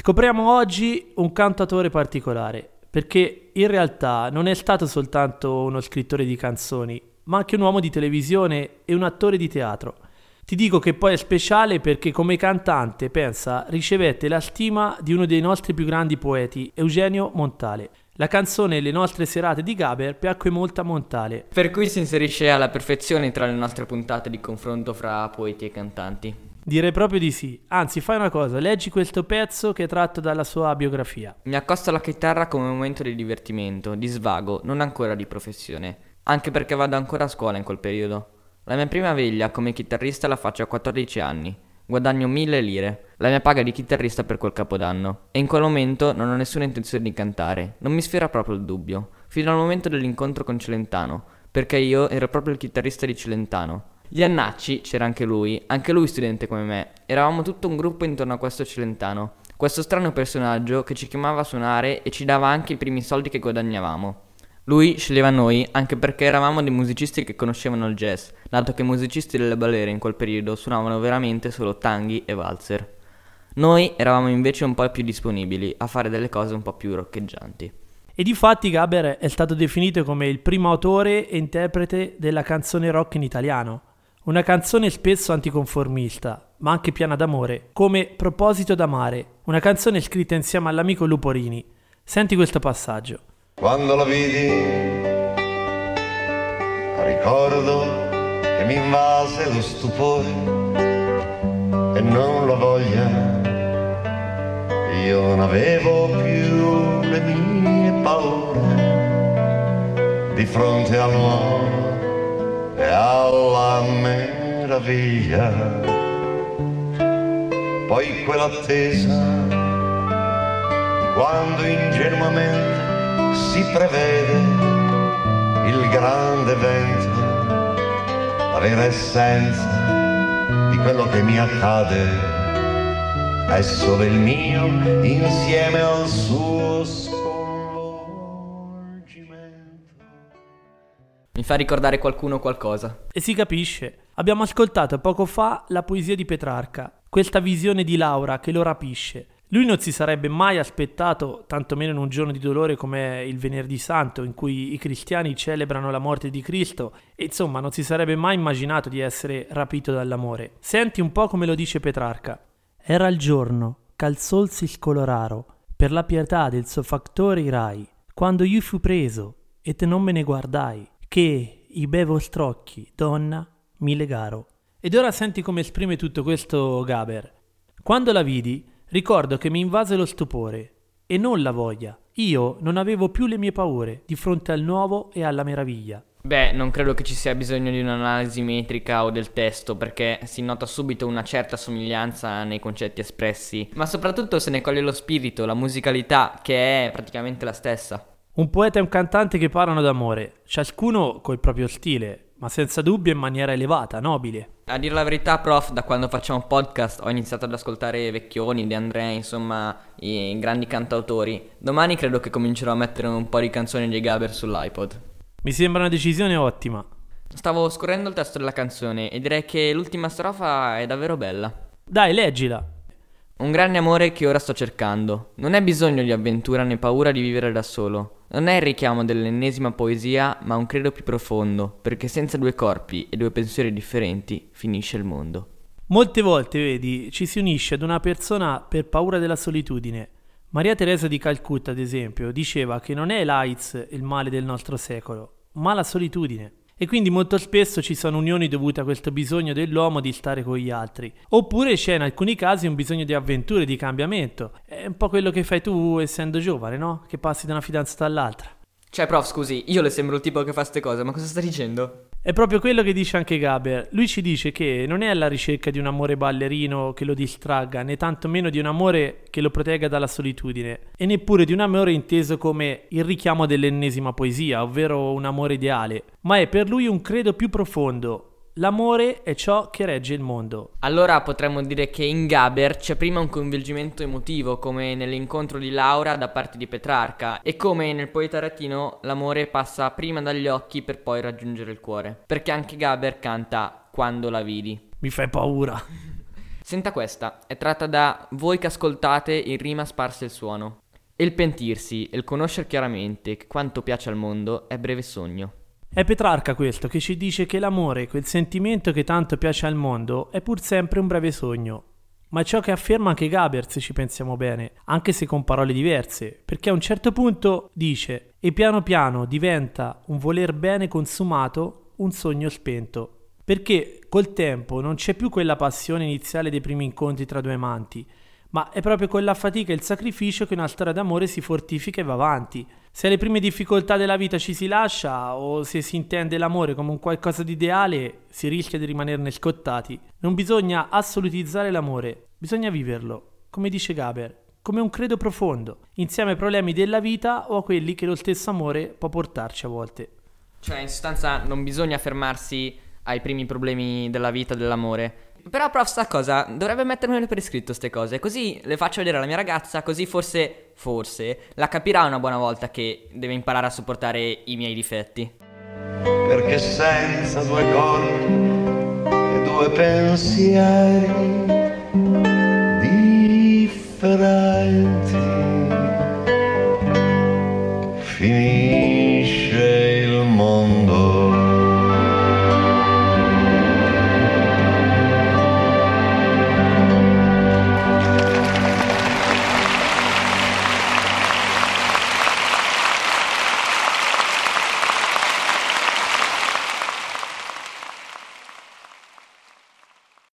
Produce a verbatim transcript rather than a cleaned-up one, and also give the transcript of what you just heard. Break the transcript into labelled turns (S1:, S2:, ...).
S1: Scopriamo oggi un cantautore particolare, perché in realtà non è stato soltanto uno scrittore di canzoni, ma anche un uomo di televisione e un attore di teatro. Ti dico che poi è speciale perché come cantante, pensa, ricevette la stima di uno dei nostri più grandi poeti, Eugenio Montale. La canzone Le nostre serate di Gaber piacque molto a Montale.
S2: Per cui si inserisce alla perfezione tra le nostre puntate di confronto fra poeti e cantanti.
S1: Direi proprio di sì. Anzi, fai una cosa, leggi questo pezzo che è tratto dalla sua biografia.
S2: Mi accosto alla chitarra come un momento di divertimento, di svago, non ancora di professione. Anche perché vado ancora a scuola in quel periodo. La mia prima veglia come chitarrista la faccio a quattordici anni. Guadagno mille lire, la mia paga di chitarrista per quel capodanno. E in quel momento non ho nessuna intenzione di cantare, non mi sfiora proprio il dubbio. Fino al momento dell'incontro con Celentano, perché io ero proprio il chitarrista di Celentano. Iannacci, c'era anche lui, anche lui studente come me. Eravamo tutto un gruppo intorno a questo Celentano, questo strano personaggio che ci chiamava a suonare e ci dava anche i primi soldi che guadagnavamo. Lui sceglieva noi anche perché eravamo dei musicisti che conoscevano il jazz, dato che i musicisti delle balere in quel periodo suonavano veramente solo tanghi e valzer. Noi eravamo invece un po' più disponibili a fare delle cose un po' più roccheggianti.
S1: E difatti Gaber è stato definito come il primo autore e interprete della canzone rock in italiano. Una canzone spesso anticonformista, ma anche piena d'amore, come Proposito d'amare, una canzone scritta insieme all'amico Luporini. Senti questo passaggio.
S3: Quando la vidi, ricordo che mi invase lo stupore e non la voglia. Io non avevo più le mie paure di fronte all'uomo e alla meraviglia. Poi quell'attesa quando ingenuamente si prevede il grande evento, la vera essenza di quello che mi accade è solo il mio insieme al suo sconvolgimento.
S2: Mi fa ricordare qualcuno o qualcosa.
S1: E si capisce. Abbiamo ascoltato poco fa la poesia di Petrarca, questa visione di Laura che lo rapisce. Lui non si sarebbe mai aspettato, tantomeno in un giorno di dolore come il Venerdì Santo, in cui i cristiani celebrano la morte di Cristo, e insomma non si sarebbe mai immaginato di essere rapito dall'amore. Senti un po' come lo dice Petrarca. Era il giorno, ch'al sol si scoloraro, per la pietà del suo fattore irai, quando io fu preso, et non me ne guardai, che i bei vostri occhi, donna, mi legaro. Ed ora senti come esprime tutto questo Gaber. Quando la vidi, ricordo che mi invase lo stupore, e non la voglia. Io non avevo più le mie paure di fronte al nuovo e alla meraviglia.
S2: Beh, non credo che ci sia bisogno di un'analisi metrica o del testo, perché si nota subito una certa somiglianza nei concetti espressi, ma soprattutto se ne coglie lo spirito, la musicalità, che è praticamente la stessa.
S1: Un poeta e un cantante che parlano d'amore, ciascuno col proprio stile, ma senza dubbio in maniera elevata, nobile.
S2: A dire la verità, prof, da quando facciamo podcast ho iniziato ad ascoltare Vecchioni, De André, insomma, i grandi cantautori. Domani credo che comincerò a mettere un po' di canzoni di Gaber sull'iPod.
S1: Mi sembra una decisione ottima.
S2: Stavo scorrendo il testo della canzone e direi che l'ultima strofa è davvero bella.
S1: Dai, leggila.
S2: Un grande amore che ora sto cercando. Non è bisogno di avventura né paura di vivere da solo. Non è il richiamo dell'ennesima poesia, ma un credo più profondo, perché senza due corpi e due pensieri differenti finisce il mondo.
S1: Molte volte, vedi, ci si unisce ad una persona per paura della solitudine. Maria Teresa di Calcutta, ad esempio, diceva che non è l'AIDS il male del nostro secolo, ma la solitudine. E quindi molto spesso ci sono unioni dovute a questo bisogno dell'uomo di stare con gli altri. Oppure c'è in alcuni casi un bisogno di avventure, di cambiamento. È un po' quello che fai tu essendo giovane, no? Che passi da una fidanzata all'altra.
S2: Cioè, prof, scusi, io le sembro il tipo che fa ste cose, ma cosa sta dicendo?
S1: È proprio quello che dice anche Gaber. Lui ci dice che non è alla ricerca di un amore ballerino che lo distragga, né tantomeno di un amore che lo protegga dalla solitudine, e neppure di un amore inteso come il richiamo dell'ennesima poesia, ovvero un amore ideale, ma è per lui un credo più profondo. L'amore è ciò che regge il mondo.
S2: Allora potremmo dire che in Gaber c'è prima un coinvolgimento emotivo, come nell'incontro di Laura da parte di Petrarca, e come nel poeta latino l'amore passa prima dagli occhi per poi raggiungere il cuore, perché anche Gaber canta Quando la vidi.
S1: Mi fai paura.
S2: Senta questa, è tratta da Voi che ascoltate in rima sparse il suono. E il pentirsi, e il conoscer chiaramente che quanto piace al mondo è breve sogno.
S1: È Petrarca questo che ci dice che l'amore, quel sentimento che tanto piace al mondo, è pur sempre un breve sogno. Ma è ciò che afferma anche Gaber, se ci pensiamo bene, anche se con parole diverse, perché a un certo punto dice e piano piano diventa un voler bene consumato, un sogno spento. Perché col tempo non c'è più quella passione iniziale dei primi incontri tra due amanti, ma è proprio con la fatica e il sacrificio che una storia d'amore si fortifica e va avanti. Se alle prime difficoltà della vita ci si lascia, o se si intende l'amore come un qualcosa di ideale, si rischia di rimanerne scottati. Non bisogna assolutizzare l'amore, bisogna viverlo, come dice Gaber, come un credo profondo, insieme ai problemi della vita o a quelli che lo stesso amore può portarci a volte.
S2: Cioè, in sostanza, non bisogna fermarsi ai primi problemi della vita, dell'amore. Però, prof, sta cosa, dovrebbe mettermele per iscritto ste cose, così le faccio vedere alla mia ragazza, così forse, forse, la capirà una buona volta che deve imparare a sopportare i miei difetti.
S3: Perché senza due corpi e due pensieri differenti